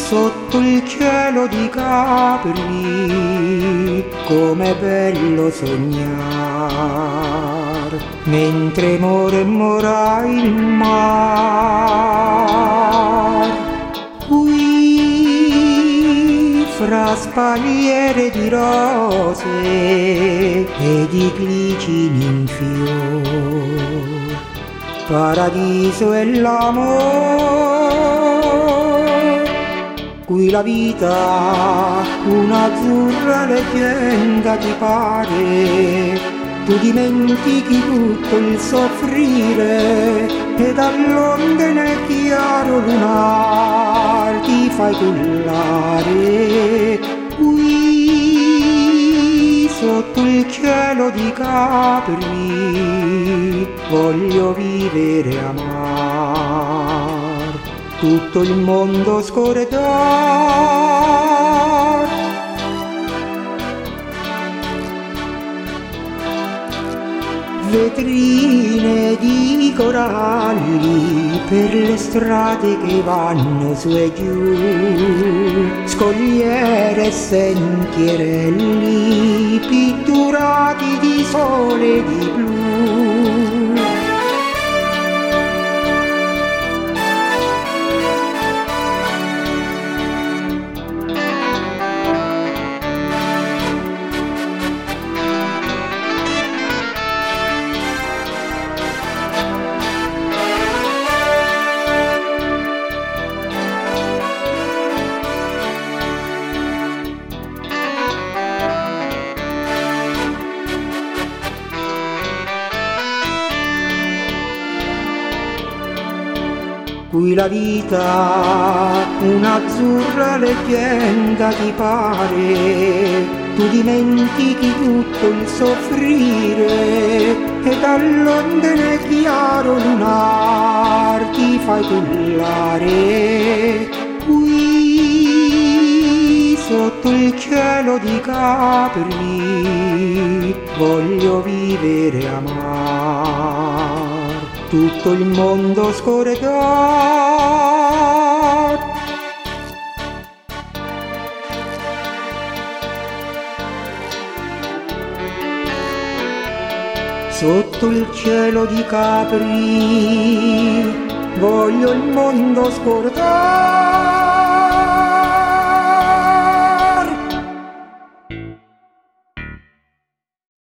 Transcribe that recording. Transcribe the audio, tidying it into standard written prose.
sotto il cielo di Capri, com'è bello sognar, mentre mora il mar. Qui fra spaliere di rose e di glicini in fior, paradiso è l'amor. Qui la vita un'azzurra leggenda ti pare, tu dimentichi tutto il soffrire ed all'onde nel chiaro lunar ti fai cullare. Qui sotto il cielo di Capri voglio vivere e amar, tutto il mondo scordar. Vetrine di coralli per le strade che vanno su e giù, scogliere e sentierelli pitturati di sole e di blu. Qui la vita un'azzurra leggenda ti pare, tu dimentichi tutto il soffrire ed all'onde nel chiaro lunar ti fai cullare. Qui sotto il cielo di Capri voglio vivere e amar, tutto il mondo scordar. Sotto il cielo di Capri voglio il mondo scordar.